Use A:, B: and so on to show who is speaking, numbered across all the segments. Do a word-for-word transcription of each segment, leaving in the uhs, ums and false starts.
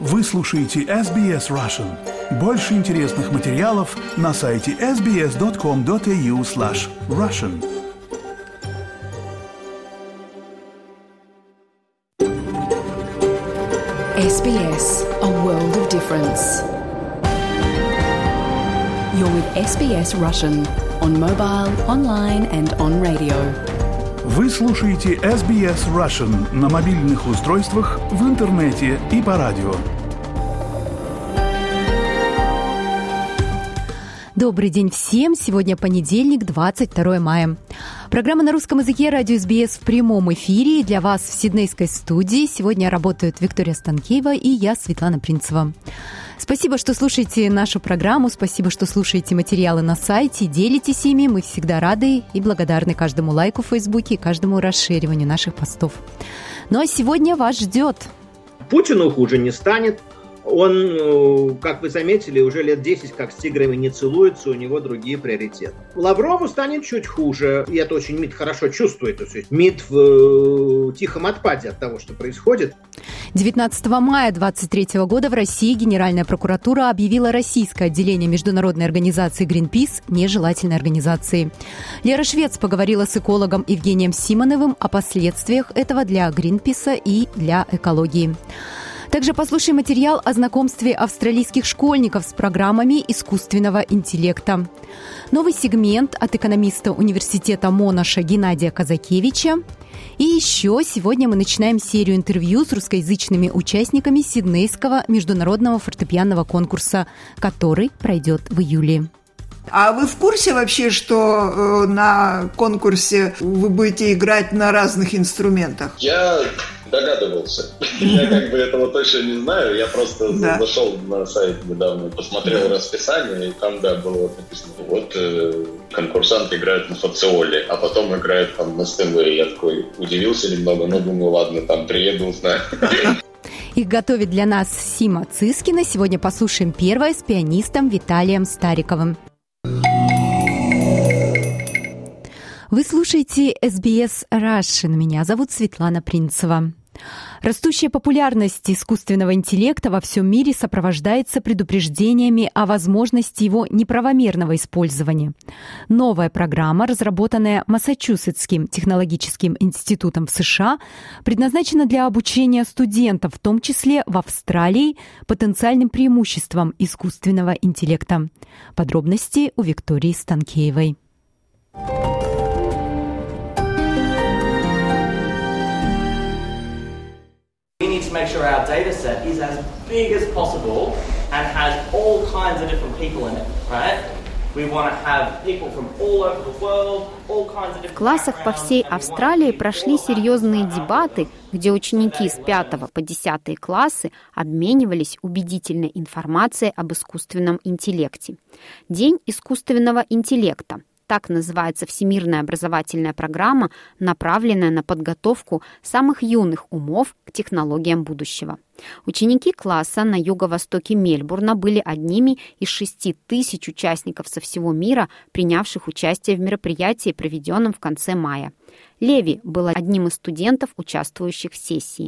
A: Вы слушаете эс би эс Russian. Больше интересных материалов на сайте эс би эс точка ком точка эй ю слэш Russian.
B: эс би эс, a world of difference. You're with эс би эс Russian on mobile, online and on radio.
A: Вы слушаете эс би эс Russian на мобильных устройствах, в интернете и по радио.
C: Добрый день всем! Сегодня понедельник, двадцать второе мая. Программа на русском языке «Радио эс би эс» в прямом эфире. И для вас в сиднейской студии сегодня работают Виктория Станкеева и я, Светлана Принцева. Спасибо, что слушаете нашу программу, спасибо, что слушаете материалы на сайте, делитесь ими. Мы всегда рады и благодарны каждому лайку в Фейсбуке и каждому расшириванию наших постов. Ну а сегодня вас ждет.
D: Путину хуже не станет. Он, как вы заметили, уже лет десять как с тиграми не целуется, у него другие приоритеты. Лаврову станет чуть хуже, и это очень МИД хорошо чувствует. То есть МИД в тихом отпаде от того, что происходит.
C: девятнадцатого мая двадцать третьего года в России Генеральная прокуратура объявила российское отделение международной организации Greenpeace нежелательной организацией. Лера Швец поговорила с экологом Евгением Симоновым о последствиях этого для Greenpeace и для экологии. Также послушаем материал о знакомстве австралийских школьников с программами искусственного интеллекта. Новый сегмент от экономиста университета Монаша Геннадия Казакевича. И еще сегодня мы начинаем серию интервью с русскоязычными участниками Сиднейского международного фортепианного конкурса, который пройдет в июле.
E: А вы в курсе вообще, что э, на конкурсе вы будете играть на разных инструментах?
F: Я догадывался. Я как бы этого точно не знаю. Я просто да. зашел на сайт недавно, посмотрел расписание, и там, да, было вот написано, вот э, конкурсанты играют на фациоле, а потом играют там на стенвее. Я такой удивился немного, но думаю, ладно, там приеду, узнаю.
C: Их готовит для нас Сима Цискина. Сегодня послушаем первое с пианистом Виталием Стариковым. Вы слушаете эс би эс Russian. Меня зовут Светлана Принцева. Растущая популярность искусственного интеллекта во всем мире сопровождается предупреждениями о возможности его неправомерного использования. Новая программа, разработанная Массачусетским технологическим институтом в США, предназначена для обучения студентов, в том числе в Австралии, потенциальным преимуществам искусственного интеллекта. Подробности у Виктории Станкеевой.
G: Make sure our data set is as big as possible and has all kinds of different people in it, right? We want to have people from all over the world, all kinds of different.
H: В классах по всей Австралии прошли серьезные дебаты, где ученики с пятого по десятый классы обменивались убедительной информацией об искусственном интеллекте. День искусственного интеллекта. Так называется всемирная образовательная программа, направленная на подготовку самых юных умов к технологиям будущего. Ученики класса на юго-востоке Мельбурна были одними из шести тысяч участников со всего мира, принявших участие в мероприятии, проведенном в конце мая. Леви был одним из студентов, участвующих в сессии.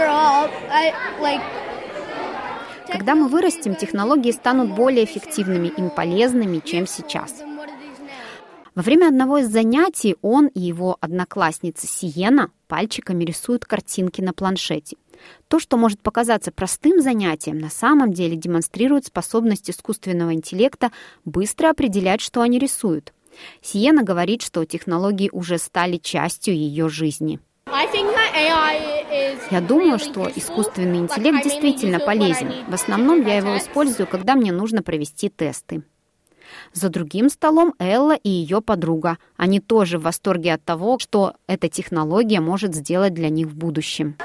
H: Когда мы вырастем, технологии станут более эффективными и полезными, чем сейчас. Во время одного из занятий он и его одноклассница Сиена пальчиками рисуют картинки на планшете. То, что может показаться простым занятием, на самом деле демонстрирует способность искусственного интеллекта быстро определять, что они рисуют. Сиена говорит, что технологии уже стали частью ее жизни. Я думаю, что искусственный интеллект действительно полезен. В основном я его использую, когда мне нужно провести тесты. За другим столом Элла и ее подруга. Они тоже в восторге от того, что эта технология может сделать для них в будущем.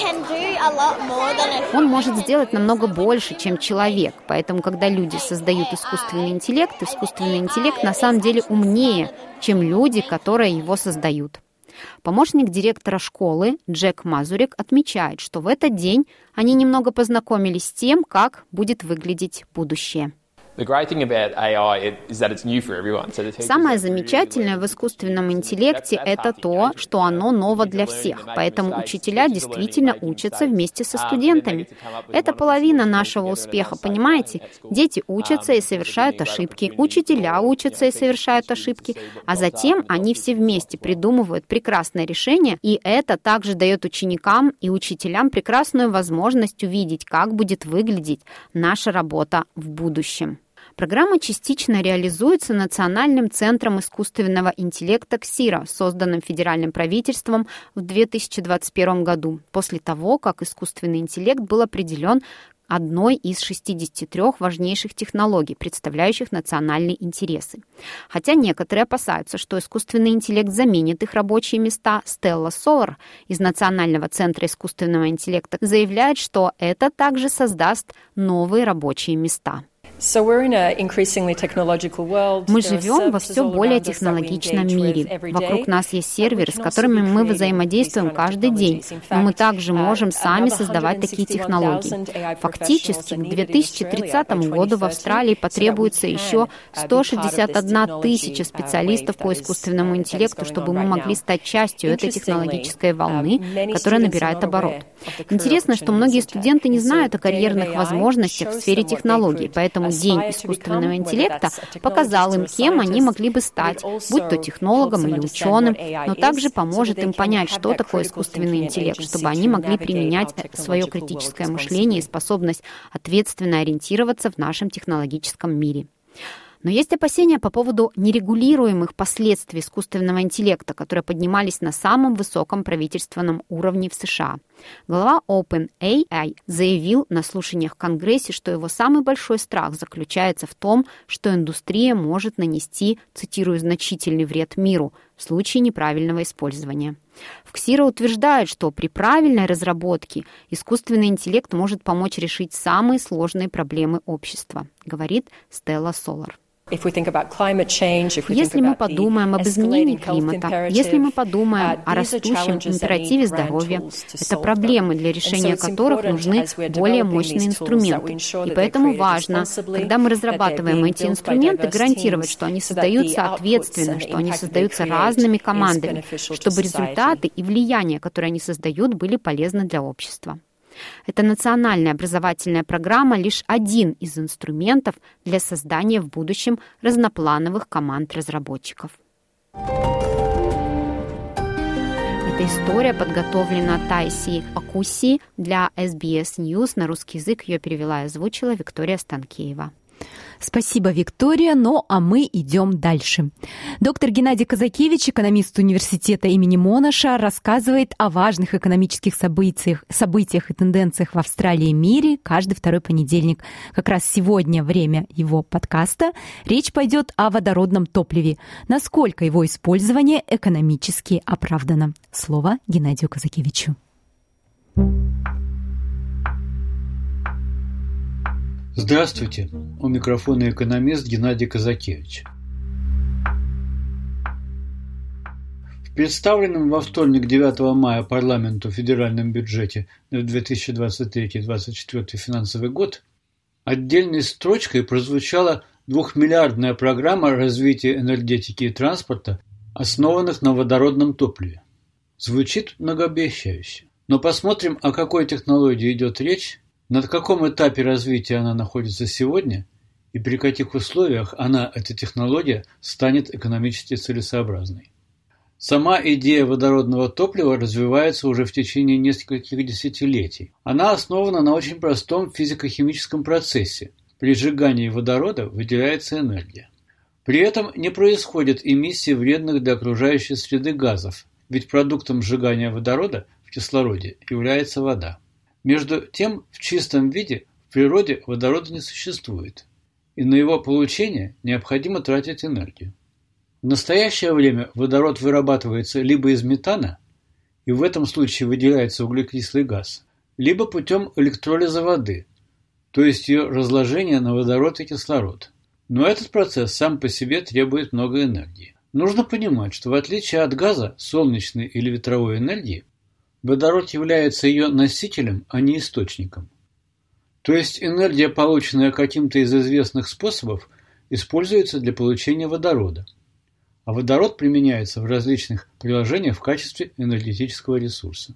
H: Он может сделать намного больше, чем человек. Поэтому, когда люди создают искусственный интеллект, искусственный интеллект на самом деле умнее, чем люди, которые его создают. Помощник директора школы Джек Мазурик отмечает, что в этот день они немного познакомились с тем, как будет выглядеть будущее. Самое замечательное в искусственном интеллекте – это то, что оно ново для всех, поэтому учителя действительно учатся вместе со студентами. Это половина нашего успеха, понимаете? Дети учатся и совершают ошибки, учителя учатся и совершают ошибки, а затем они все вместе придумывают прекрасное решение, и это также дает ученикам и учителям прекрасную возможность увидеть, как будет выглядеть наша работа в будущем. Программа частично реализуется Национальным центром искусственного интеллекта КСИРА, созданным федеральным правительством в две тысячи двадцать первом году, после того, как искусственный интеллект был определен одной из шестидесяти трёх важнейших технологий, представляющих национальные интересы. Хотя некоторые опасаются, что искусственный интеллект заменит их рабочие места, Стелла Солар из Национального центра искусственного интеллекта заявляет, что это также создаст новые рабочие места. Мы живем во все более технологичном мире. Вокруг нас есть серверы, с которыми мы взаимодействуем каждый день, но мы также можем сами создавать такие технологии. Фактически, к две тысячи тридцатому году в Австралии потребуется еще сто шестьдесят одна тысяча специалистов по искусственному интеллекту, чтобы мы могли стать частью этой технологической волны, которая набирает оборот. Интересно, что многие студенты не знают о карьерных возможностях в сфере технологий, поэтому День искусственного интеллекта показал им, кем они могли бы стать, будь то технологом или ученым, но также поможет им понять, что такое искусственный интеллект, чтобы они могли применять свое критическое мышление и способность ответственно ориентироваться в нашем технологическом мире. Но есть опасения по поводу нерегулируемых последствий искусственного интеллекта, которые поднимались на самом высоком правительственном уровне в США. Глава OpenAI заявил на слушаниях в Конгрессе, что его самый большой страх заключается в том, что индустрия может нанести, цитирую, значительный вред миру в случае неправильного использования. В КСИРА утверждают, что при правильной разработке искусственный интеллект может помочь решить самые сложные проблемы общества, говорит Стелла Солар. Если мы подумаем об изменении климата, если мы подумаем о растущем императиве здоровья, это проблемы, для решения которых нужны более мощные инструменты. И поэтому важно, когда мы разрабатываем эти инструменты, гарантировать, что они создаются ответственно, что они создаются разными командами, чтобы результаты и влияние, которые они создают, были полезны для общества. Эта национальная образовательная программа – лишь один из инструментов для создания в будущем разноплановых команд разработчиков. Эта история подготовлена Тайси Акуси для эс би эс News. На русский язык ее перевела и озвучила Виктория Станкеева.
C: Спасибо, Виктория. Ну, а мы идем дальше. Доктор Геннадий Казакевич, экономист университета имени Монаша, рассказывает о важных экономических событиях, событиях и тенденциях в Австралии и мире каждый второй понедельник. Как раз сегодня время его подкаста. Речь пойдет о водородном топливе. Насколько его использование экономически оправдано. Слово Геннадию Казакевичу.
I: Здравствуйте, у микрофона экономист Геннадий Казакевич. В представленном во вторник девятого мая парламенту федеральном бюджете на две тысячи двадцать третий — две тысячи двадцать четвёртый финансовый год отдельной строчкой прозвучала двухмиллиардная программа развития энергетики и транспорта, основанных на водородном топливе. Звучит многообещающе. Но посмотрим, о какой технологии идет речь, на каком этапе развития она находится сегодня и при каких условиях она, эта технология, станет экономически целесообразной. Сама идея водородного топлива развивается уже в течение нескольких десятилетий. Она основана на очень простом физико-химическом процессе. При сжигании водорода выделяется энергия. При этом не происходит эмиссии вредных для окружающей среды газов, ведь продуктом сжигания водорода в кислороде является вода. Между тем, в чистом виде в природе водорода не существует, и на его получение необходимо тратить энергию. В настоящее время водород вырабатывается либо из метана, и в этом случае выделяется углекислый газ, либо путем электролиза воды, то есть ее разложения на водород и кислород. Но этот процесс сам по себе требует много энергии. Нужно понимать, что в отличие от газа, солнечной или ветровой энергии, водород является ее носителем, а не источником. То есть энергия, полученная каким-то из известных способов, используется для получения водорода. А водород применяется в различных приложениях в качестве энергетического ресурса.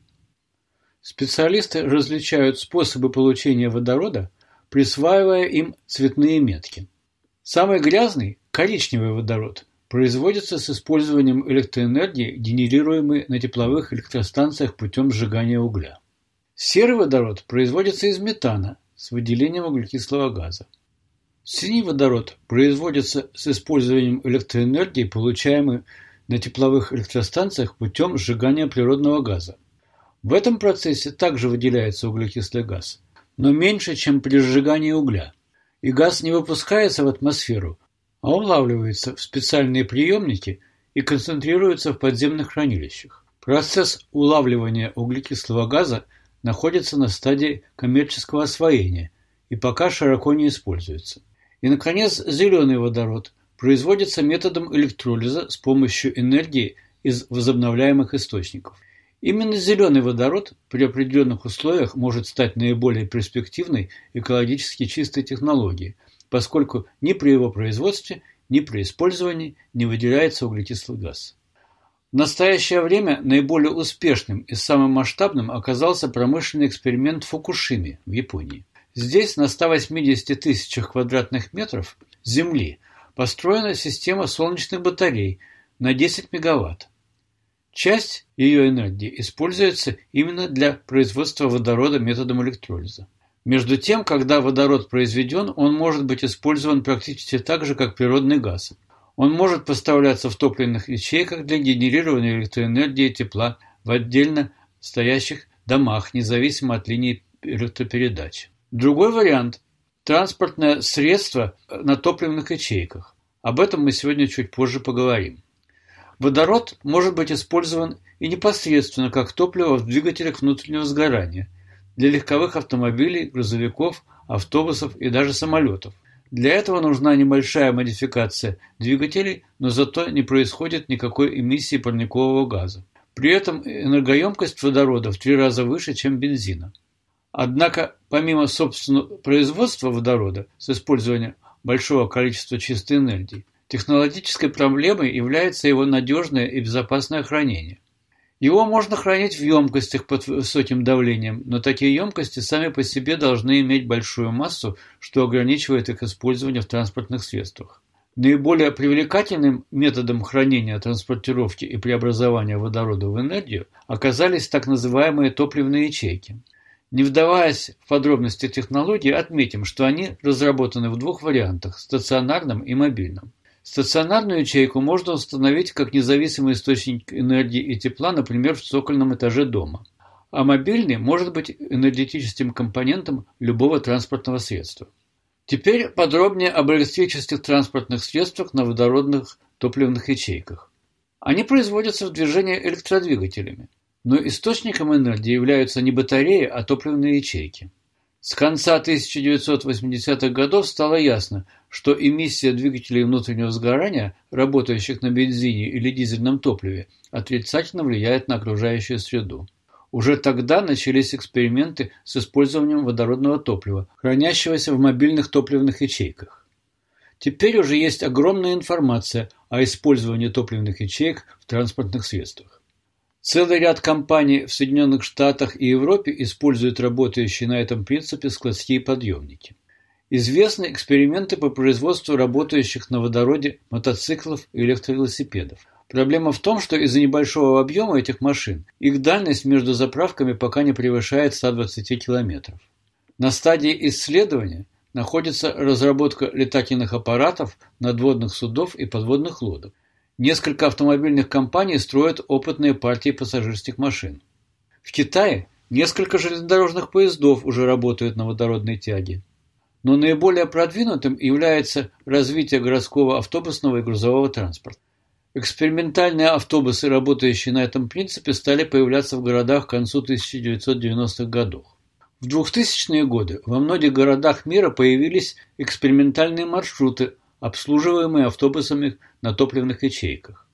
I: Специалисты различают способы получения водорода, присваивая им цветные метки. Самый грязный, коричневый водород, производится с использованием электроэнергии, генерируемой на тепловых электростанциях путем сжигания угля. Серый водород производится из метана с выделением углекислого газа. Синий водород производится с использованием электроэнергии, получаемой на тепловых электростанциях путем сжигания природного газа. В этом процессе также выделяется углекислый газ, но меньше, чем при сжигании угля, и газ не выпускается в атмосферу, а улавливается в специальные приемники и концентрируется в подземных хранилищах. Процесс улавливания углекислого газа находится на стадии коммерческого освоения и пока широко не используется. И, наконец, зеленый водород производится методом электролиза с помощью энергии из возобновляемых источников. Именно зеленый водород при определенных условиях может стать наиболее перспективной экологически чистой технологией, поскольку ни при его производстве, ни при использовании не выделяется углекислый газ. В настоящее время наиболее успешным и самым масштабным оказался промышленный эксперимент в Фукушиме в Японии. Здесь на ста восьмидесяти тысячах квадратных метров земли построена система солнечных батарей на десять мегаватт. Часть ее энергии используется именно для производства водорода методом электролиза. Между тем, когда водород произведен, он может быть использован практически так же, как природный газ. Он может поставляться в топливных ячейках для генерирования электроэнергии и тепла в отдельно стоящих домах, независимо от линии электропередач. Другой вариант – транспортное средство на топливных ячейках. Об этом мы сегодня чуть позже поговорим. Водород может быть использован и непосредственно как топливо в двигателях внутреннего сгорания для легковых автомобилей, грузовиков, автобусов и даже самолетов. Для этого нужна небольшая модификация двигателей, но зато не происходит никакой эмиссии парникового газа. При этом энергоемкость водорода в три раза выше, чем бензина. Однако, помимо собственного производства водорода с использованием большого количества чистой энергии, технологической проблемой является его надежное и безопасное хранение. Его можно хранить в емкостях под высоким давлением, но такие емкости сами по себе должны иметь большую массу, что ограничивает их использование в транспортных средствах. Наиболее привлекательным методом хранения, транспортировки и преобразования водорода в энергию оказались так называемые топливные ячейки. Не вдаваясь в подробности технологии, отметим, что они разработаны в двух вариантах – стационарном и мобильном. Стационарную ячейку можно установить как независимый источник энергии и тепла, например, в цокольном этаже дома. А мобильный может быть энергетическим компонентом любого транспортного средства. Теперь подробнее об электрических транспортных средствах на водородных топливных ячейках. Они производятся в движении электродвигателями, но источником энергии являются не батареи, а топливные ячейки. С конца тысяча девятьсот восьмидесятых годов стало ясно, что эмиссия двигателей внутреннего сгорания, работающих на бензине или дизельном топливе, отрицательно влияет на окружающую среду. Уже тогда начались эксперименты с использованием водородного топлива, хранящегося в мобильных топливных ячейках. Теперь уже есть огромная информация о использовании топливных ячеек в транспортных средствах. Целый ряд компаний в Соединенных Штатах и Европе используют работающие на этом принципе складские подъемники. Известны эксперименты по производству работающих на водороде мотоциклов и электровелосипедов. Проблема в том, что из-за небольшого объема этих машин их дальность между заправками пока не превышает ста двадцати километров. На стадии исследования находится разработка летательных аппаратов, надводных судов и подводных лодок. Несколько автомобильных компаний строят опытные партии пассажирских машин. В Китае несколько железнодорожных поездов уже работают на водородной тяге. Но наиболее продвинутым является развитие городского автобусного и грузового транспорта. Экспериментальные автобусы, работающие на этом принципе, стали появляться в городах к концу тысяча девятьсот девяностых годов. В двухтысячные годы во многих городах мира появились экспериментальные маршруты, обслуживаемые автобусами на топливных ячейках.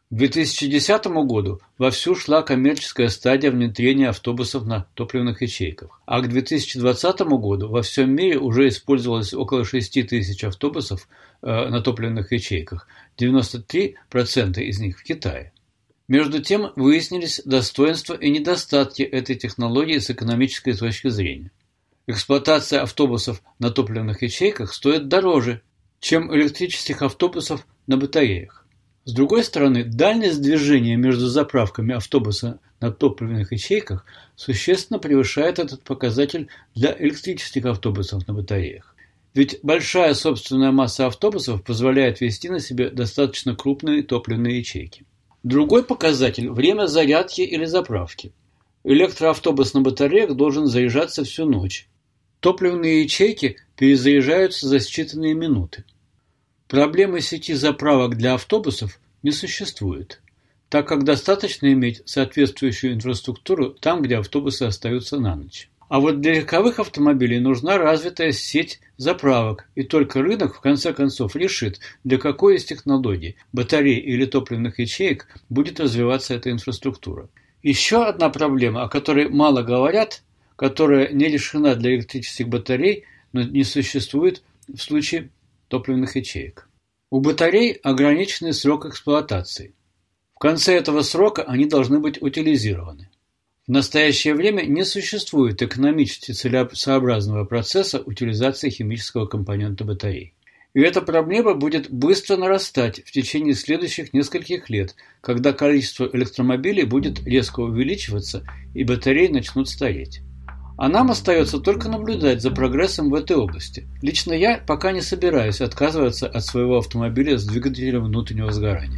I: К две тысячи десятому году вовсю шла коммерческая стадия внедрения автобусов на топливных ячейках, а к две тысячи двадцатому году во всем мире уже использовалось около шести тысяч автобусов э, на топливных ячейках, девяносто три процента из них в Китае. Между тем выяснились достоинства и недостатки этой технологии с экономической точки зрения. Эксплуатация автобусов на топливных ячейках стоит дороже, чем электрических автобусов на батареях. С другой стороны, дальность движения между заправками автобуса на топливных ячейках существенно превышает этот показатель для электрических автобусов на батареях. Ведь большая собственная масса автобусов позволяет вести на себе достаточно крупные топливные ячейки. Другой показатель – время зарядки или заправки. Электроавтобус на батареях должен заряжаться всю ночь. Топливные ячейки перезаряжаются за считанные минуты. Проблемы сети заправок для автобусов не существует, так как достаточно иметь соответствующую инфраструктуру там, где автобусы остаются на ночь. А вот для легковых автомобилей нужна развитая сеть заправок, и только рынок в конце концов решит, для какой из технологий, батарей или топливных ячеек, будет развиваться эта инфраструктура. Еще одна проблема, о которой мало говорят, которая не решена для электрических батарей, но не существует в случае топливных ячеек. У батарей ограниченный срок эксплуатации. В конце этого срока они должны быть утилизированы. В настоящее время не существует экономически целесообразного процесса утилизации химического компонента батарей. И эта проблема будет быстро нарастать в течение следующих нескольких лет, когда количество электромобилей будет резко увеличиваться и батареи начнут стареть. А нам остается только наблюдать за прогрессом в этой области. Лично я пока не собираюсь отказываться от своего автомобиля с двигателем внутреннего сгорания.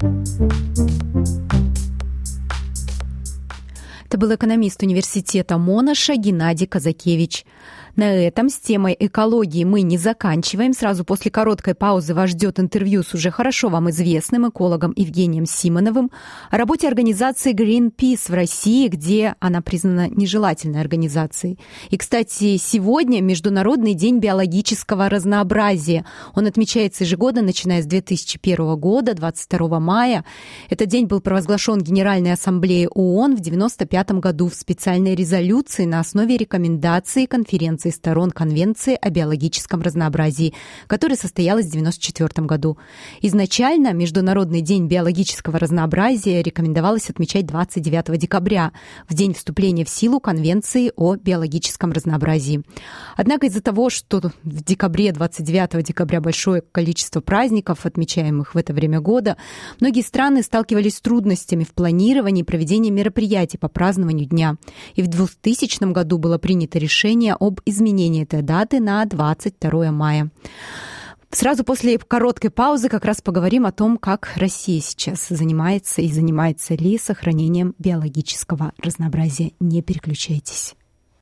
C: Это был экономист университета Монаша Геннадий Казакевич. На этом с темой экологии мы не заканчиваем. Сразу после короткой паузы вас ждет интервью с уже хорошо вам известным экологом Евгением Симоновым о работе организации Greenpeace в России, где она признана нежелательной организацией. И, кстати, сегодня Международный день биологического разнообразия. Он отмечается ежегодно, начиная с две тысячи первого года, двадцать второго мая. Этот день был провозглашен Генеральной Ассамблеей ООН в девяносто пятом году в специальной резолюции на основе рекомендаций конференции сторон Конвенции о биологическом разнообразии, которая состоялась в девяносто четвёртом году. Изначально Международный день биологического разнообразия рекомендовалось отмечать двадцать девятого декабря, в день вступления в силу Конвенции о биологическом разнообразии. Однако из-за того, что в декабре, двадцать девятого декабря большое количество праздников, отмечаемых в это время года, многие страны сталкивались с трудностями в планировании и проведении мероприятий по празднованию дня. И в двухтысячном году было принято решение об изменении этой даты на двадцать второго мая. Сразу после короткой паузы как раз поговорим о том, как Россия сейчас занимается и занимается ли сохранением биологического разнообразия. Не переключайтесь.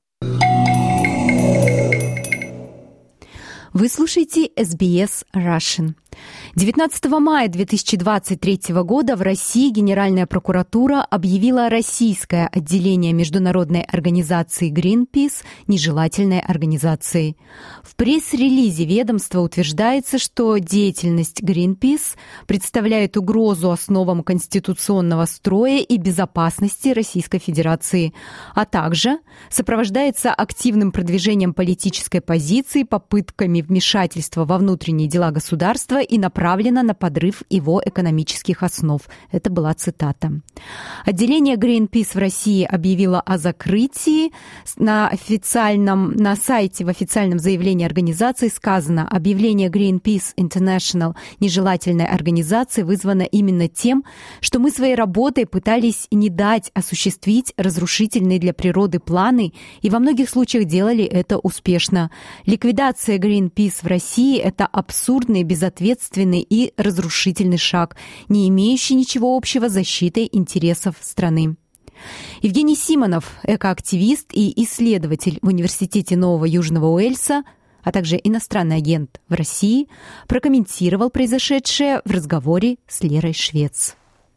C: Вы слушаете эс би эс Russian. девятнадцатого мая две тысячи двадцать третьего года в России Генеральная прокуратура объявила российское отделение международной организации Greenpeace нежелательной организацией. В пресс-релизе ведомства утверждается, что деятельность Greenpeace представляет угрозу основам конституционного строя и безопасности Российской Федерации, а также сопровождается активным продвижением политической позиции, попытками вмешательства во внутренние дела государства и направлена на подрыв его экономических основ. Это была цитата. Отделение Greenpeace в России объявило о закрытии. На официальном, на сайте в официальном заявлении организации сказано: объявление Greenpeace International нежелательной организацией вызвано именно тем, что мы своей работой пытались не дать осуществить разрушительные для природы планы и во многих случаях делали это успешно. Ликвидация Greenpeace в России – это абсурдный, безответственный и разрушительный шаг, не имеющий ничего общего с защитой интересов страны. Евгений Симонов, экоактивист и исследователь в Университете Нового Южного Уэльса, а также иностранный агент в России, прокомментировал произошедшее в разговоре с Лерой Швец.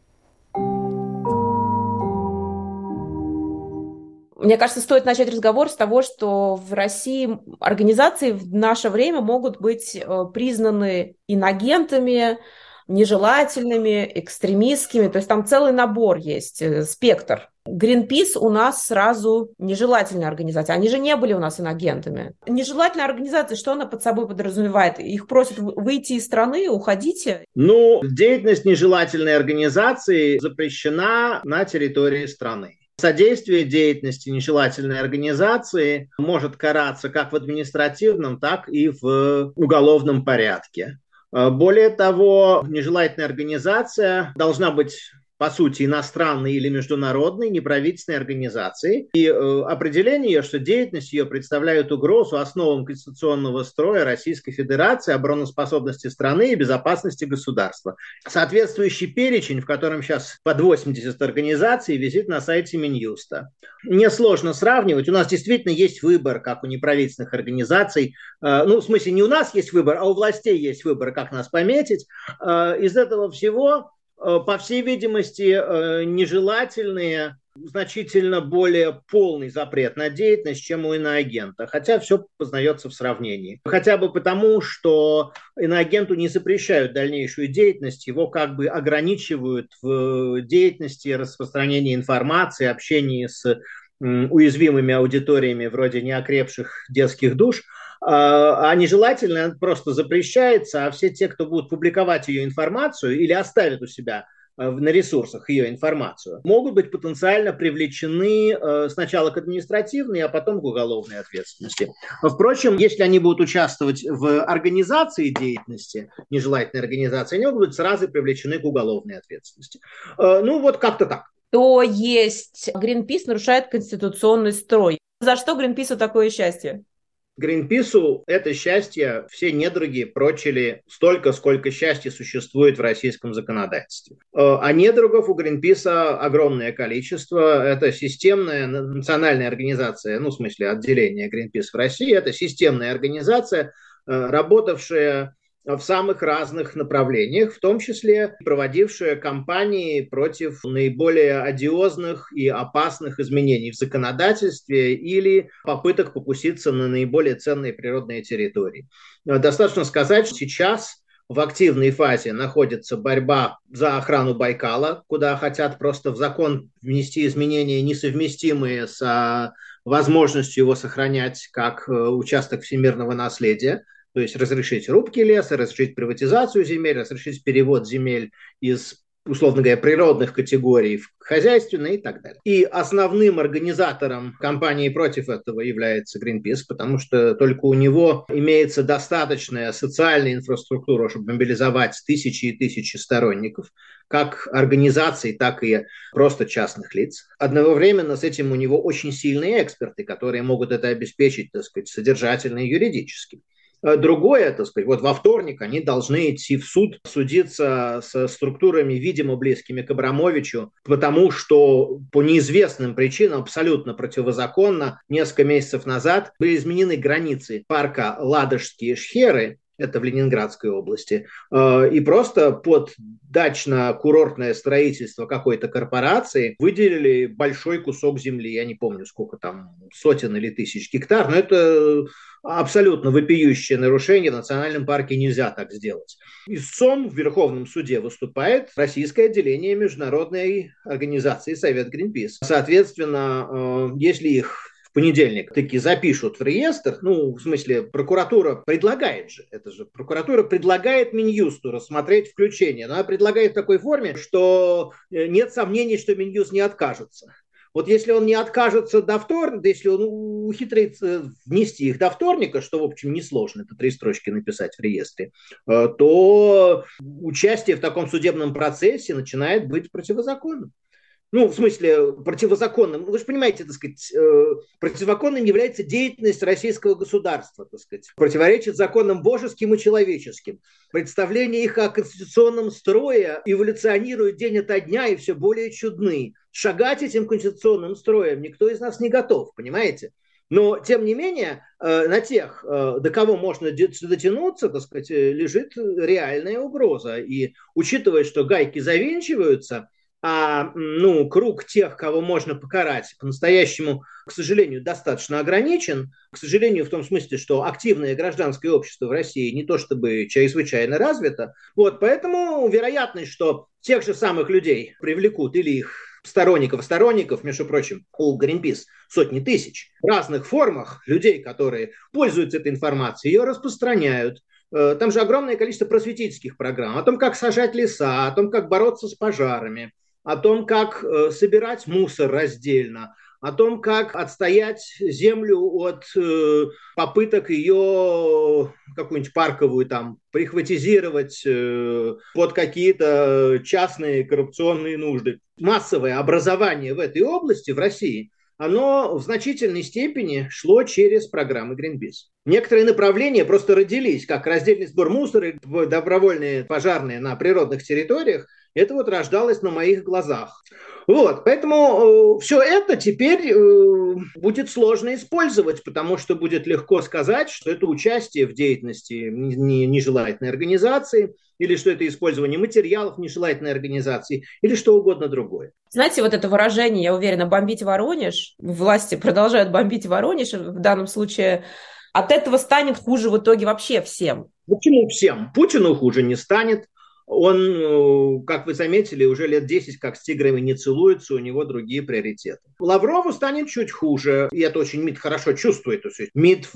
J: Мне кажется, стоит начать разговор с того, что в России организации в наше время могут быть признаны инагентами, нежелательными, экстремистскими, то есть там целый набор есть, спектр. Greenpeace у нас сразу нежелательная организация. Они же не были у нас иноагентами. Нежелательная организация, что она под собой подразумевает? Их просят выйти из страны, уходите?
D: Ну, деятельность нежелательной организации запрещена на территории страны. Содействие деятельности нежелательной организации может караться как в административном, так и в уголовном порядке. Более того, нежелательная организация должна быть, по сути, иностранной или международной, неправительственной организацией. И э, определение ее, что деятельность ее представляет угрозу основам конституционного строя Российской Федерации, обороноспособности страны и безопасности государства. Соответствующий перечень, в котором сейчас под восемьдесят организаций, висит на сайте Минюста. Несложно сравнивать. У нас действительно есть выбор, как у неправительственных организаций. Э, ну, в смысле, не у нас есть выбор, а у властей есть выбор, как нас пометить. Э, из этого всего, по всей видимости, нежелательные, значительно более полный запрет на деятельность, чем у иноагента. Хотя все познается в сравнении. Хотя бы потому, что иноагенту не запрещают дальнейшую деятельность, его как бы ограничивают в деятельности распространения информации, общении с уязвимыми аудиториями вроде неокрепших детских душ. А нежелательно просто запрещается, а все те, кто будут публиковать ее информацию или оставят у себя на ресурсах ее информацию, могут быть потенциально привлечены сначала к административной, а потом к уголовной ответственности. Впрочем, если они будут участвовать в организации деятельности, нежелательной организации, они могут быть сразу привлечены к уголовной ответственности. Ну вот как-то так.
J: То есть Greenpeace нарушает конституционный строй. За что Greenpeace'у такое счастье?
D: Гринпису это счастье все недруги прочили столько, сколько счастья существует в российском законодательстве. А недругов у Гринписа огромное количество. Это системная национальная организация, ну, в смысле отделение Гринпис в России, это системная организация, работавшая в самых разных направлениях, в том числе проводившая кампании против наиболее одиозных и опасных изменений в законодательстве или попыток покуситься на наиболее ценные природные территории. Достаточно сказать, что сейчас в активной фазе находится борьба за охрану Байкала, куда хотят просто в закон внести изменения, несовместимые с возможностью его сохранять как участок всемирного наследия. То есть разрешить рубки леса, разрешить приватизацию земель, разрешить перевод земель из, условно говоря, природных категорий в хозяйственные и так далее. И основным организатором кампании против этого является Greenpeace, потому что только у него имеется достаточная социальная инфраструктура, чтобы мобилизовать тысячи и тысячи сторонников, как организаций, так и просто частных лиц. Одновременно с этим у него очень сильные эксперты, которые могут это обеспечить, так сказать, содержательно и юридически. Другое, так сказать, вот во вторник они должны идти в суд, судиться со структурами, видимо, близкими к Абрамовичу, потому что по неизвестным причинам абсолютно противозаконно несколько месяцев назад были изменены границы парка Ладожские Шхеры, это в Ленинградской области, и просто под дачно-курортное строительство какой-то корпорации выделили большой кусок земли, я не помню, сколько там, сотен или тысяч гектар, но это абсолютно вопиющее нарушение, в национальном парке нельзя так сделать. Истцом в Верховном суде выступает российское отделение международной организации Совет Greenpeace. Соответственно, если их в понедельник таки запишут в реестр, ну, в смысле, прокуратура предлагает же, это же прокуратура предлагает Минюсту рассмотреть включение, но она предлагает в такой форме, что нет сомнений, что Минюст не откажется. Вот если он не откажется до вторника, если он ухитрится внести их до вторника, что, в общем, несложно, это три строчки написать в реестре, то участие в таком судебном процессе начинает быть противозаконным. Ну, в смысле, противозаконным. Вы же понимаете, так сказать, противозаконным является деятельность российского государства, так сказать. Противоречит законам божеским и человеческим. Представления их о конституционном строе эволюционируют день ото дня и все более чудны. Шагать этим конституционным строем никто из нас не готов, понимаете? Но, тем не менее, на тех, до кого можно дотянуться, так сказать, лежит реальная угроза. И учитывая, что гайки завинчиваются, а ну, круг тех, кого можно покарать, по-настоящему, к сожалению, достаточно ограничен. К сожалению, в том смысле, что активное гражданское общество в России не то чтобы чрезвычайно развито. Вот, поэтому вероятность, что тех же самых людей привлекут или их сторонников, сторонников, между прочим, у Greenpeace сотни тысяч в разных формах людей, которые пользуются этой информацией, ее распространяют. Там же огромное количество просветительских программ о том, как сажать леса, о том, как бороться с пожарами, о том, как собирать мусор раздельно, о том, как отстоять землю от э, попыток ее какую-нибудь парковую там прихватизировать э, под какие-то частные коррупционные нужды. Массовое образование в этой области в России, оно в значительной степени шло через программы Greenpeace. Некоторые направления просто родились, как раздельный сбор мусора, добровольные пожарные на природных территориях. Это вот рождалось на моих глазах. Вот, поэтому э, все это теперь э, будет сложно использовать, потому что будет легко сказать, что это участие в деятельности нежелательной организации, или что это использование материалов нежелательной организации, или что угодно другое.
J: Знаете, вот это выражение, я уверена, бомбить Воронеж, власти продолжают бомбить Воронеж, в данном случае от этого станет хуже в итоге вообще всем.
D: Почему всем? Путину хуже не станет. Он, как вы заметили, уже лет десять как с тиграми не целуется, у него другие приоритеты. Лаврову станет чуть хуже, и это очень МИД хорошо чувствует. То есть МИД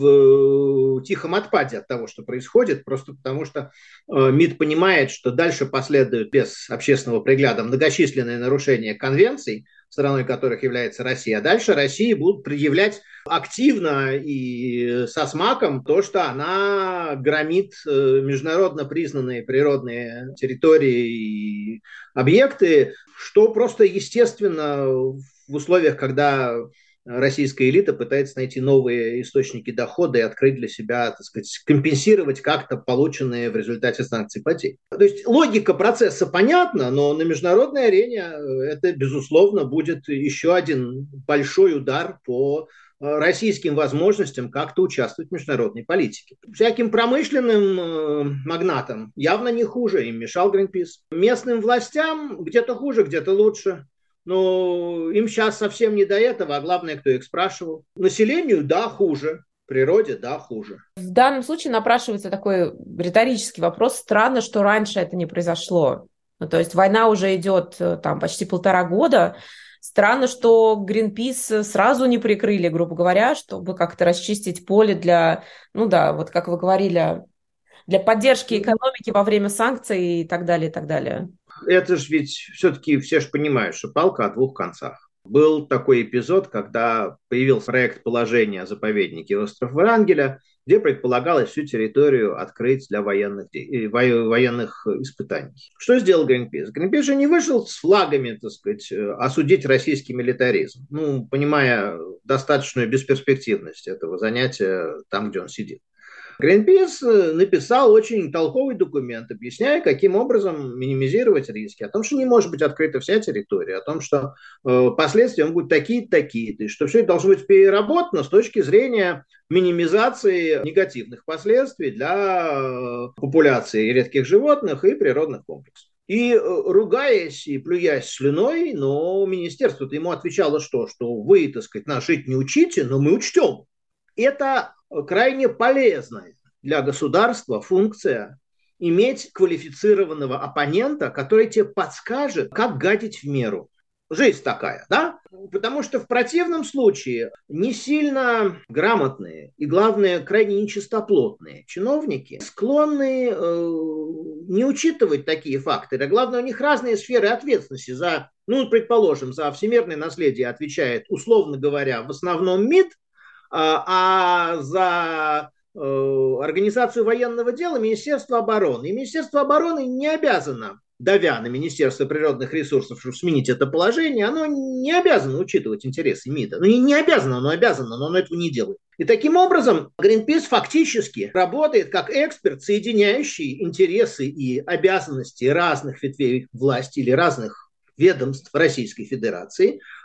D: в тихом отпаде от того, что происходит, просто потому что МИД понимает, что дальше последуют без общественного пригляда многочисленные нарушения конвенций, страной которых является Россия. А дальше России будут предъявлять активно и со смаком то, что она громит международно признанные природные территории и объекты, что просто естественно в условиях, когда российская элита пытается найти новые источники дохода и открыть для себя, так сказать, компенсировать как-то полученные в результате санкций потери. То есть логика процесса понятна, но на международной арене это, безусловно, будет еще один большой удар по российским возможностям как-то участвовать в международной политике. Всяким промышленным магнатам явно не хуже, им мешал Greenpeace. Местным властям где-то хуже, где-то лучше. Но им сейчас совсем не до этого, а главное, кто их спрашивал. Населению, да, хуже. Природе, да, хуже.
J: В данном случае напрашивается такой риторический вопрос. Странно, что раньше это не произошло. Ну, то есть война уже идет там почти полтора года. Странно, что Greenpeace сразу не прикрыли, грубо говоря, чтобы как-то расчистить поле для, ну да, вот как вы говорили, для поддержки экономики во время санкций и так далее, и так далее.
D: Это же ведь все-таки все же понимают, что палка о двух концах. Был такой эпизод, когда появился проект положения о заповеднике остров Врангеля, где предполагалось всю территорию открыть для военных, военных испытаний. Что сделал Greenpeace? Greenpeace же не вышел с флагами, так сказать, осудить российский милитаризм, ну, понимая достаточную бесперспективность этого занятия там, где он сидит. Greenpeace написал очень толковый документ, объясняя, каким образом минимизировать риски, о том, что не может быть открыта вся территория, о том, что э, последствия будут такие-то, такие-то, и что все это должно быть переработано с точки зрения минимизации негативных последствий для э, популяции редких животных и природных комплексов. И э, ругаясь и плюясь слюной, но министерство-то ему отвечало что? Что вы, так сказать, нас жить не учите, но мы учтем. Это крайне полезная для государства функция иметь квалифицированного оппонента, который тебе подскажет, как гадить в меру. Жизнь такая, да? Потому что в противном случае не сильно грамотные и, главное, крайне нечистоплотные чиновники склонны э, не учитывать такие факторы. А главное, у них разные сферы ответственности за, ну, предположим, за всемирное наследие отвечает, условно говоря, в основном МИД, а за э, организацию военного дела Министерство обороны. И Министерство обороны не обязано, давя на Министерство природных ресурсов, чтобы сменить это положение, оно не обязано учитывать интересы МИДа. Ну, не, не обязано, оно обязано, но оно этого не делает. И таким образом Greenpeace фактически работает как эксперт, соединяющий интересы и обязанности разных ветвей власти или разных ведомств Российской Федерации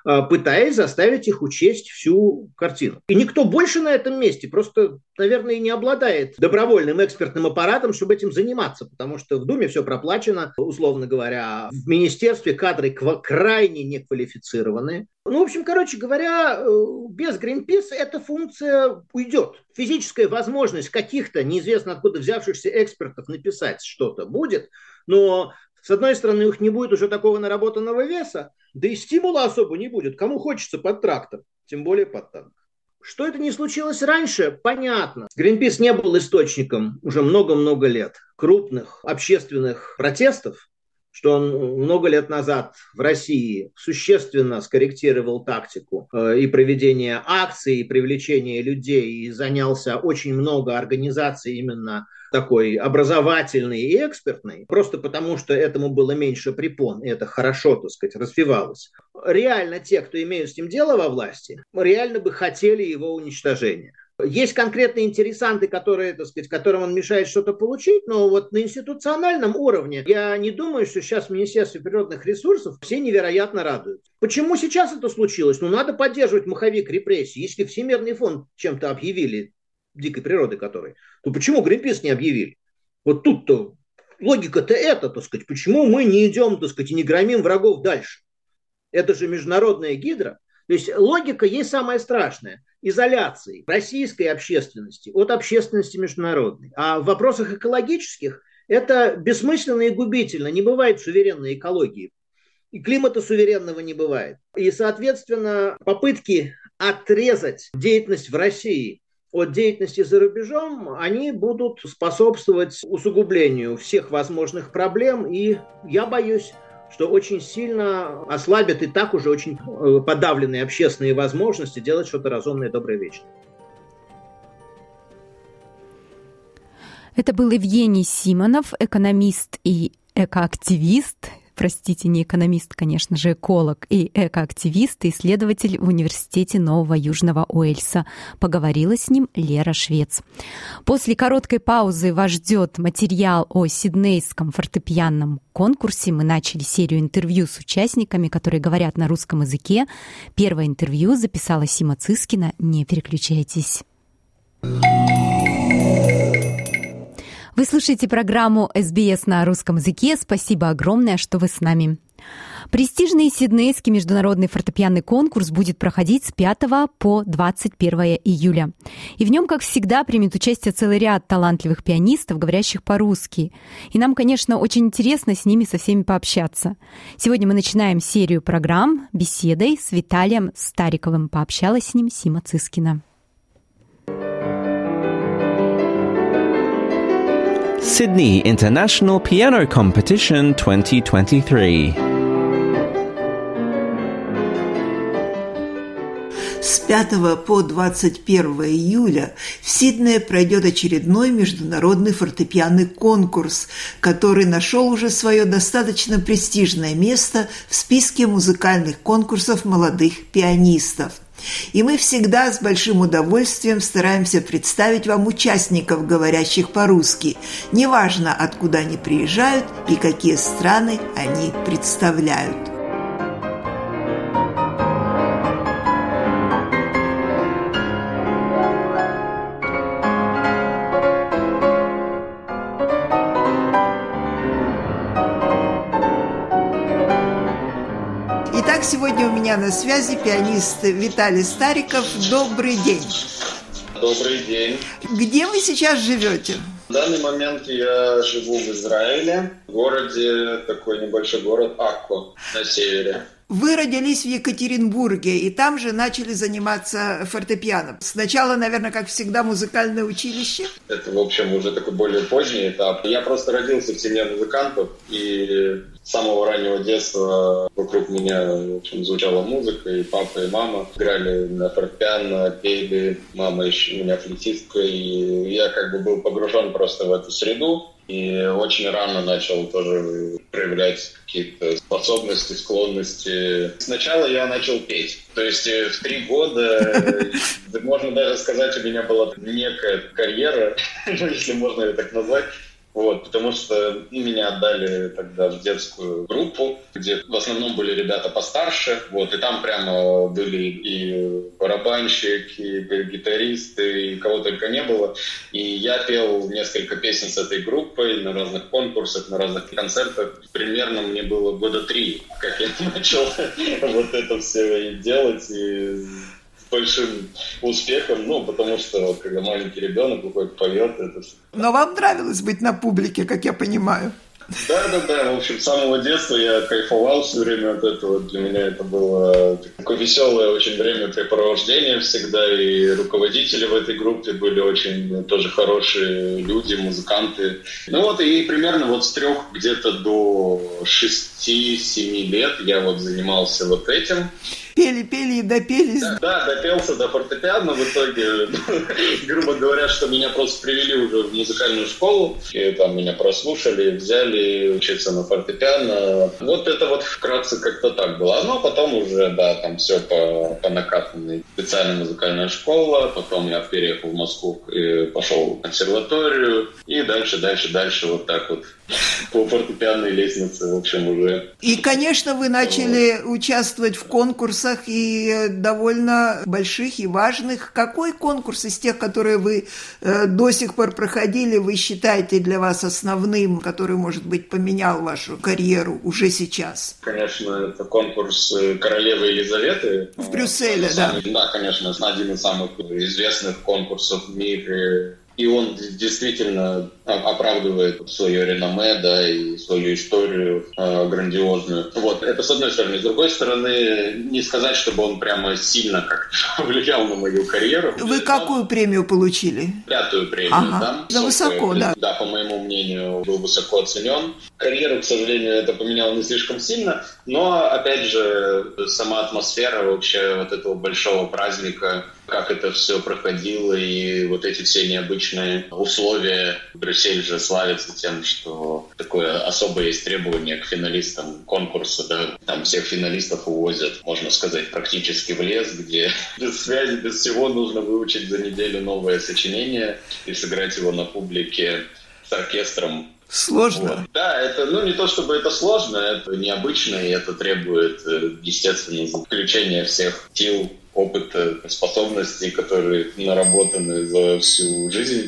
D: пытаясь заставить их учесть всю картину. И никто больше на этом месте просто, наверное, и не обладает добровольным экспертным аппаратом, чтобы этим заниматься, потому что в Думе все проплачено, условно говоря, в министерстве кадры крайне неквалифицированные. Ну, в общем, короче говоря, без Greenpeace эта функция уйдет. Физическая возможность каких-то неизвестно откуда взявшихся экспертов написать что-то будет, но, с одной стороны, у них не будет уже такого наработанного веса, да и стимула особо не будет. Кому хочется под трактор, тем более под танк. Что это не случилось раньше, понятно. Greenpeace не был источником уже много-много лет крупных общественных протестов, что он много лет назад в России существенно скорректировал тактику э, и проведения акций, и привлечения людей, и занялся очень много организаций именно такой образовательной и экспертной, просто потому что этому было меньше препон, и это хорошо, так сказать, развивалось. Реально те, кто имеют с ним дело во власти, реально бы хотели его уничтожения. Есть конкретные интересанты, которые, так сказать, которым он мешает что-то получить, но вот на институциональном уровне я не думаю, что сейчас в Министерстве природных ресурсов все невероятно радуются. Почему сейчас это случилось? Ну, надо поддерживать маховик репрессий. Если Всемирный фонд чем-то объявили, дикой природы который, то почему Greenpeace не объявили? Вот тут-то логика-то это, так сказать, почему мы не идем, так сказать, и не громим врагов дальше? Это же международная гидра. То есть логика есть самая страшная. Изоляции российской общественности от общественности международной. А в вопросах экологических это бессмысленно и губительно. Не бывает суверенной экологии. И климата суверенного не бывает. И, соответственно, попытки отрезать деятельность в России от деятельности за рубежом, они будут способствовать усугублению всех возможных проблем. И я боюсь, что очень сильно ослабят и так уже очень подавленные общественные возможности делать что-то разумное, доброе, вечное.
C: Это был Евгений Симонов, экономист и экоактивист. Простите, не экономист, конечно же, эколог и экоактивист, исследователь в Университете Нового Южного Уэльса. Поговорила с ним Лера Швец. После короткой паузы вас ждет материал о Сиднейском фортепианном конкурсе. Мы начали серию интервью с участниками, которые говорят на русском языке. Первое интервью записала Сима Цискина. Не переключайтесь. Вы слушаете программу эс би эс на русском языке. Спасибо огромное, что вы с нами. Престижный Сиднейский международный фортепианный конкурс будет проходить с пятого по двадцать первое июля. И в нем, как всегда, примет участие целый ряд талантливых пианистов, говорящих по-русски. И нам, конечно, очень интересно с ними со всеми пообщаться. Сегодня мы начинаем серию программ беседой с Виталием Стариковым. Пообщалась с ним Сима Цискина.
K: Sydney International Piano Competition twenty twenty-three.
E: С пятого по двадцать первое июля в Сиднее пройдет очередной международный фортепианный конкурс, который нашел уже свое достаточно престижное место в списке музыкальных конкурсов молодых пианистов. И мы всегда с большим удовольствием стараемся представить вам участников, говорящих по-русски, неважно, откуда они приезжают и какие страны они представляют. Сегодня у меня на связи пианист Виталий Стариков. Добрый день.
F: Добрый день.
E: Где вы сейчас живете?
F: В данный момент я живу в Израиле, в городе, такой небольшой город Акко на севере.
E: Вы родились в Екатеринбурге, и там же начали заниматься фортепиано. Сначала, наверное, как всегда, музыкальное училище?
F: Это, в общем, уже такой более поздний этап. Я просто родился в семье музыкантов, и с самого раннего детства вокруг меня, в общем, звучала музыка, и папа, и мама играли на фортепиано, пели, мама еще у меня флейтистка, и я как бы был погружен просто в эту среду. И очень рано начал тоже проявлять какие-то способности, склонности. Сначала я начал петь. То есть в три года, можно даже сказать, у меня была некая карьера, ну, если можно ее так назвать. Вот, потому что меня отдали тогда в детскую группу, где в основном были ребята постарше, вот, и там прямо были и барабанщики, и гитаристы, и кого только не было. И я пел несколько песен с этой группой на разных конкурсах, на разных концертах. Примерно мне было года три, как я начал вот это все делать, и большим успехом, ну, потому что, когда маленький ребенок выходит, поет, это...
E: Но вам нравилось быть на публике, как я понимаю.
F: Да-да-да, в общем, с самого детства я кайфовал все время от этого. Для меня это было такое веселое очень времяпрепровождение всегда, и руководители в этой группе были очень тоже хорошие люди, музыканты. Ну вот, и примерно вот с трех где-то до шести-семи лет я вот занимался вот этим.
E: Пели, пели и допелись.
F: Да, да, допелся до фортепиано в итоге. Грубо говоря, что меня просто привели уже в музыкальную школу, и там меня прослушали, взяли учиться на фортепиано. Вот это вот вкратце как-то так было. Ну, потом уже, да, там все по, по накатанной. Специальная музыкальная школа, потом я переехал в Москву и пошел в консерваторию, и дальше, дальше, дальше вот так вот по фортепианной лестнице, в общем, уже.
E: И, конечно, вы начали участвовать в конкурсах и довольно больших и важных. Какой конкурс из тех, которые вы э, до сих пор проходили, вы считаете для вас основным, который, может быть, поменял вашу карьеру уже сейчас?
F: Конечно, это конкурс королевы Елизаветы.
E: В Брюсселе, да.
F: Самый, да, конечно, это один из самых известных конкурсов в мире. И он действительно оправдывает свое реноме, да, и свою историю э, грандиозную. Вот, это с одной стороны. С другой стороны, не сказать, чтобы он прямо сильно как-то влиял на мою карьеру.
E: Вы какую премию получили?
F: Пятую премию,
E: ага.
F: да.
E: Да, высоко, да.
F: Да, по моему мнению, был высоко оценен. Карьеру, к сожалению, это поменяло не слишком сильно, но, опять же, сама атмосфера вообще вот этого большого праздника, как это все проходило, и вот эти все необычные условия. Брюссель же славится тем, что такое особое есть требование к финалистам конкурса, да. Там всех финалистов увозят, можно сказать, практически в лес, где без связи, без всего нужно выучить за неделю новое сочинение и сыграть его на публике с оркестром.
E: Сложно.
F: Вот. Да, это, ну, не то чтобы это сложно, это необычно, и это требует, естественно, включения всех сил, опыта, способностей, которые наработаны за всю жизнь,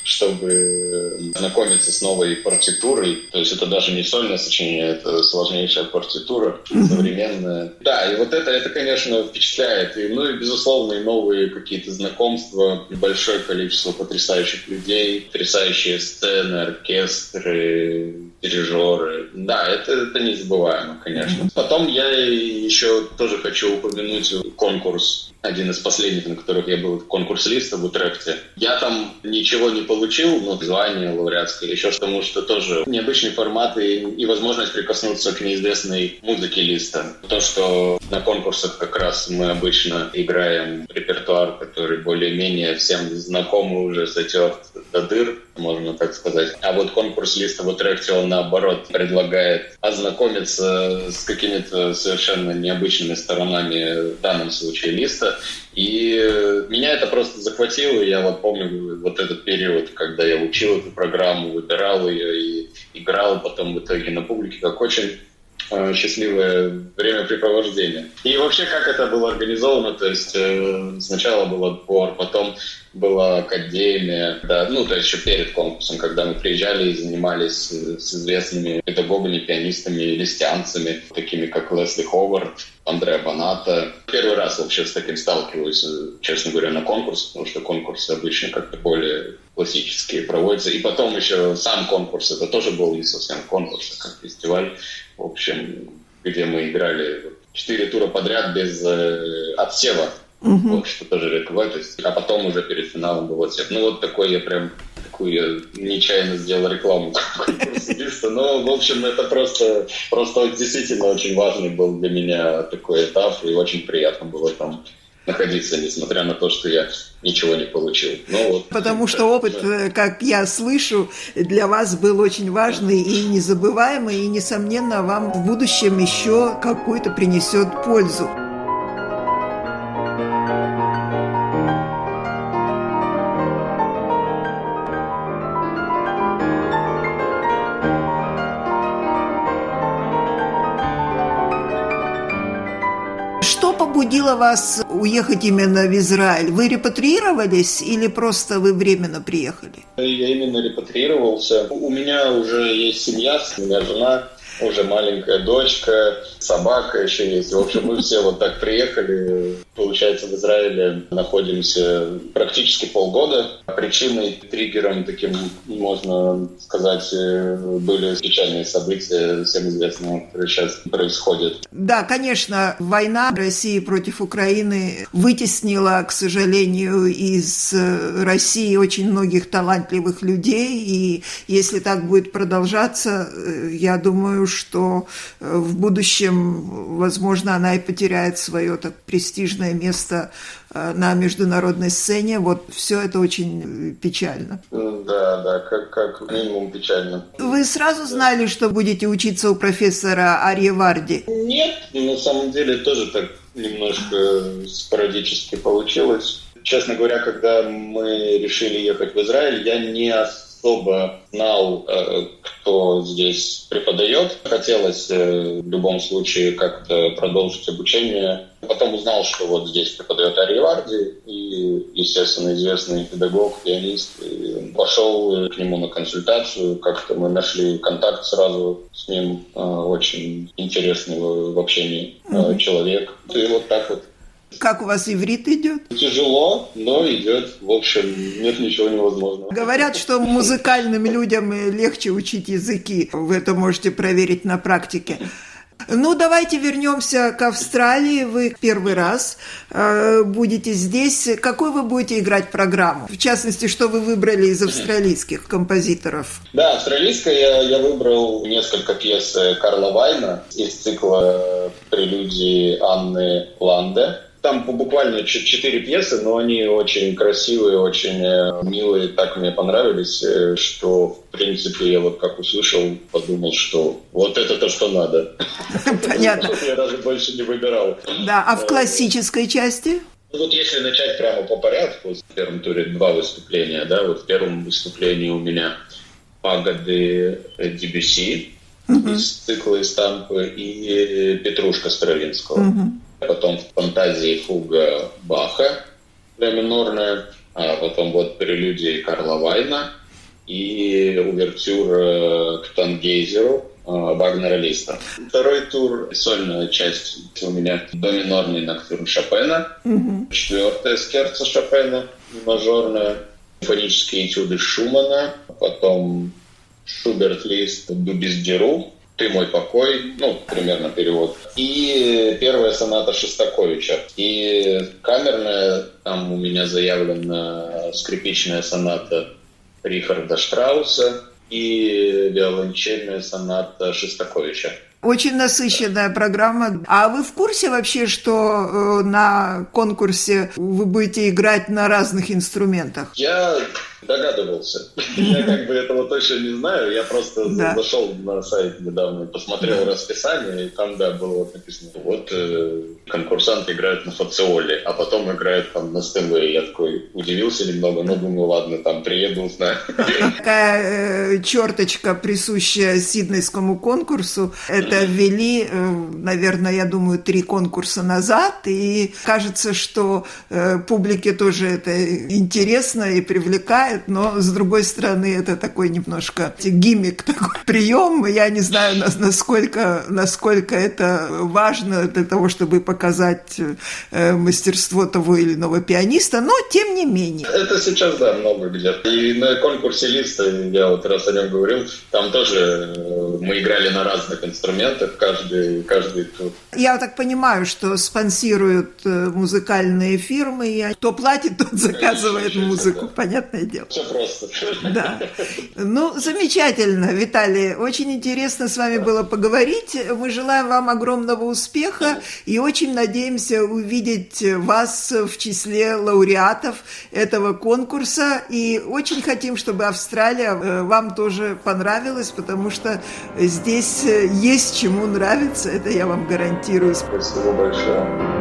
F: чтобы знакомиться с новой партитурой. То есть это даже не сольное сочинение, это сложнейшая партитура, mm-hmm. современная. Да, и вот это, это, конечно, впечатляет. И, ну и, безусловно, и новые какие-то знакомства, большое количество потрясающих людей, потрясающие сцены, оркестры, дирижеры. Да, это, это незабываемо, конечно. Потом я еще тоже хочу упомянуть конкурс, один из последних, на которых я был, конкурс Листа в Утрехте. Я там ничего не получил, но звание лауреатское или еще что, потому что тоже необычный формат и, и возможность прикоснуться к неизвестной музыке Листа. То, что на конкурсах как раз мы обычно играем репертуар, который более-менее всем знакомый, уже затерт до дыр, можно так сказать. А вот конкурс Листа в Утрехте, он наоборот предлагает ознакомиться с какими-то совершенно необычными сторонами, в данном случае Листа. И меня это просто захватило. Я вот помню вот этот период, когда я учил эту программу, выбирал ее и играл потом в итоге на публике, как очень э, счастливое времяпрепровождение. И вообще, как это было организовано, то есть э, сначала был отбор, потом была академия, да, ну, то есть еще перед конкурсом, когда мы приезжали и занимались с известными педагогами, пианистами, листянцами, такими как Лесли Ховард, Андреа Боната. Первый раз вообще с таким сталкиваюсь, честно говоря, на конкурс, потому что конкурсы обычно как-то более классические проводятся. И потом еще сам конкурс, это тоже был не совсем конкурс, а как фестиваль, в общем, где мы играли четыре тура подряд без э, отсева. Uh-huh. Вот, что тоже редко бывает. А потом уже перед финалом был отсев. Ну, вот такой я прям, такую я нечаянно сделал рекламу конкурса Листа. Но, в общем, это просто, просто действительно очень важный был для меня такой этап. И очень приятно было там находиться, несмотря на то, что я ничего не получил. Ну, вот.
E: Потому что опыт, как я слышу, для вас был очень важный и незабываемый. И, несомненно, вам в будущем еще какую-то принесет пользу. побудило вас уехать именно в Израиль? Вы репатриировались или просто вы временно приехали?
F: Я именно репатриировался. У меня уже есть семья, у меня жена, уже маленькая дочка, собака еще есть. В общем, мы все вот так приехали. Получается, в Израиле находимся практически полгода. Причиной, триггером таким, можно сказать, были печальные события, всем известные, которые сейчас происходят.
E: Да, конечно, война России против Украины вытеснила, к сожалению, из России очень многих талантливых людей. И если так будет продолжаться, я думаю, что в будущем, возможно, она и потеряет свое так престижное место на международной сцене. Вот все это очень печально.
F: Да, да, как, как минимум печально.
E: Вы сразу знали, что будете учиться у профессора Арье-Варди?
F: Нет, на самом деле тоже так немножко спорадически получилось. Честно говоря, когда мы решили ехать в Израиль, я не особо знал, кто здесь преподает. Хотелось в любом случае как-то продолжить обучение. Потом узнал, что вот здесь преподает Арье-Варди и, естественно, известный педагог, пианист. И пошел к нему на консультацию. Как-то мы нашли контакт сразу с ним. Очень интересный в общении mm-hmm. человек. И вот так вот.
E: Как у вас иврит идет?
F: Тяжело, но идет. В общем, нет ничего невозможного.
E: Говорят, что музыкальным людям легче учить языки. Вы это можете проверить на практике. Ну, давайте вернемся к Австралии. Вы первый раз э, будете здесь. Какой вы будете играть программу? В частности, что вы выбрали из австралийских композиторов?
F: Да, австралийская я, я выбрал несколько пьес Карла Вайна из цикла прелюдии Анны Ланде. Там буквально четыре пьесы, но они очень красивые, очень милые, так мне понравились, что, в принципе, я вот как услышал, подумал, что вот это то, что надо.
E: Понятно.
F: Я даже больше не выбирал.
E: Да, а в классической части?
F: Вот если начать прямо по порядку, в первом туре два выступления, да, вот в первом выступлении у меня «Пагоды Дебюсси» из цикла «Эстампы» и «Петрушка» Стравинского. Потом «Фантазии фуга» Баха, ля минорная, а потом вот прелюдии Карла Вайна и увертюра к Тангейзеру Вагнера Листа. Второй тур, сольная часть у меня до минорный ноктюрн Шопена, mm-hmm. четвертая скерца Шопена, мажорная, симфонические этюды Шумана, потом Шуберт Лист Дубиздеру, «Ты мой покой», ну, примерно перевод. И первая соната Шостаковича. И камерная, там у меня заявлена скрипичная соната Рихарда Штрауса и виолончельная соната Шостаковича.
E: Очень насыщенная программа. А вы в курсе вообще, что на конкурсе вы будете играть на разных инструментах?
F: Я догадывался. Я как бы этого точно не знаю. Я просто да. зашел на сайт недавно, посмотрел да. расписание, и там, да, было вот написано, вот э, конкурсанты играют на фациоле, а потом играют там на стенвее. Я такой удивился немного, но думаю, ладно, там приеду, узнаю.
E: Такая э, черточка, присущая сиднейскому конкурсу, это ввели, э, наверное, я думаю, три конкурса назад, и кажется, что э, публике тоже это интересно и привлекает. Но, с другой стороны, это такой немножко гиммик, такой прием. Я не знаю, насколько, насколько это важно для того, чтобы показать мастерство того или иного пианиста, но тем не менее.
F: Это сейчас, да, много где. И на конкурсе Листа, я вот раз о нем говорил, там тоже мы играли на разных инструментах, каждый, каждый тур.
E: Я так понимаю, что спонсируют музыкальные фирмы, и кто платит, тот заказывает музыку, понятное дело.
F: Все просто.
E: Да. Ну, замечательно, Виталий. Очень интересно с вами было поговорить. Мы желаем вам огромного успеха и очень надеемся увидеть вас в числе лауреатов этого конкурса. И очень хотим, чтобы Австралия вам тоже понравилась, потому что здесь есть чему нравиться. Это я вам гарантирую.
F: Спасибо большое.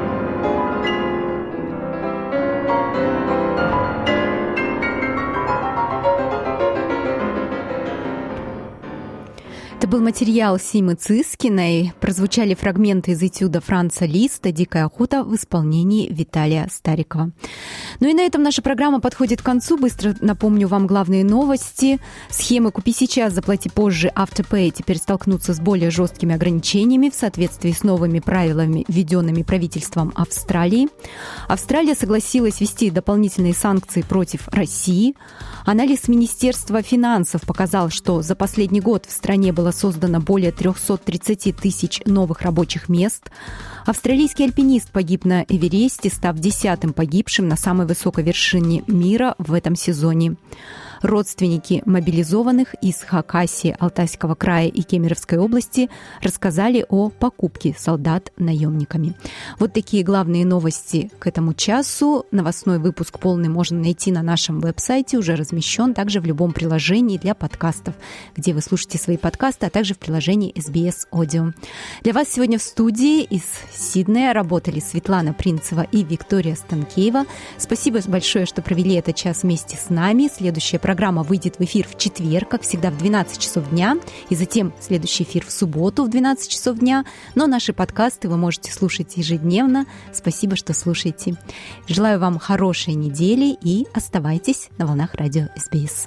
C: Это был материал Симы Цискиной. Прозвучали фрагменты из этюда Франца Листа «Дикая охота» в исполнении Виталия Старикова. Ну и на этом наша программа подходит к концу. Быстро напомню вам главные новости. Схемы «Купи сейчас, заплати позже» Afterpay теперь столкнутся с более жесткими ограничениями в соответствии с новыми правилами, введенными правительством Австралии. Австралия согласилась ввести дополнительные санкции против России. Анализ Министерства финансов показал, что за последний год в стране было создано более триста тридцать тысяч новых рабочих мест. Австралийский альпинист погиб на Эвересте, став десятым погибшим на самой высокой вершине мира в этом сезоне. Родственники мобилизованных из Хакасии, Алтайского края и Кемеровской области рассказали о покупке солдат наемниками. Вот такие главные новости к этому часу. Новостной выпуск полный можно найти на нашем веб-сайте, уже размещен также в любом приложении для подкастов, где вы слушаете свои подкасты, а также в приложении эс би эс Audio. Для вас сегодня в студии из Сиднея работали Светлана Принцева и Виктория Станкеева. Спасибо большое, что провели этот час вместе с нами. Следующая программа Программа выйдет в эфир в четверг, как всегда, в двенадцать часов дня, и затем следующий эфир в субботу в двенадцать часов дня. Но наши подкасты вы можете слушать ежедневно. Спасибо, что слушаете. Желаю вам хорошей недели и оставайтесь на волнах радио эс би эс.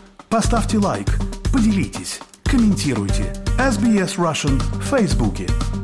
A: Поставьте лайк, поделитесь, комментируйте. эс би эс Russian в Фейсбуке.